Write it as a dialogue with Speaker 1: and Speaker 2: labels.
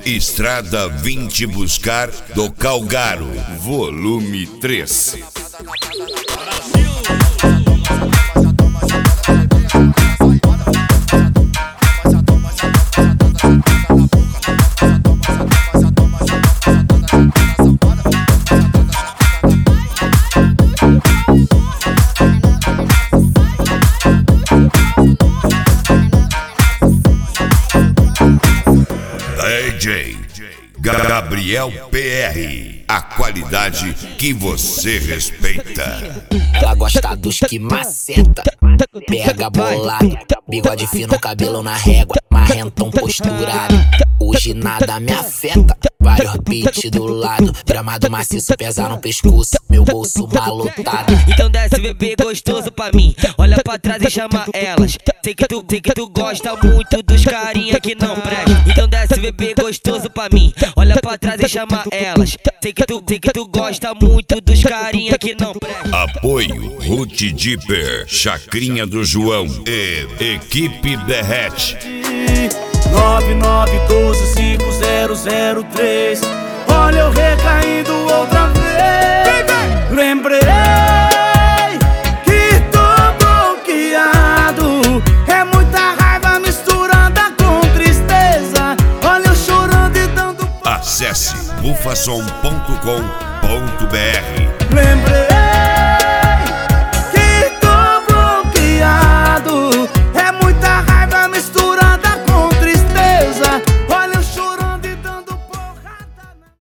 Speaker 1: Estrada 20 Buscar do Calgaro, volume 3. DJ Gabriel PR, a qualidade que você respeita.
Speaker 2: Ela gosta dos que maceta, pega bolado, bigode fino, cabelo na régua, marrentão posturado. Hoje nada me afeta, vários beats do lado, gramado maciço, pesa no pescoço, meu bolso malotado.
Speaker 3: Então desce bebê gostoso pra mim, olha pra trás e chama elas. Sei que tu gosta muito dos carinha que não presta. Então desce bebê gostoso pra mim, olha pra trás e chama elas. Sei que tu gosta muito dos carinha que não presta.
Speaker 1: Apoio Ruth Dipper, Chacrinha do João e Equipe Derrete.
Speaker 4: 99125003. Olha eu recaindo outra vez. Lembrei que tô bloqueado. É muita raiva misturada com tristeza. Olha eu chorando e dando.
Speaker 1: Acesse bufasom.com.br.
Speaker 4: Lembrei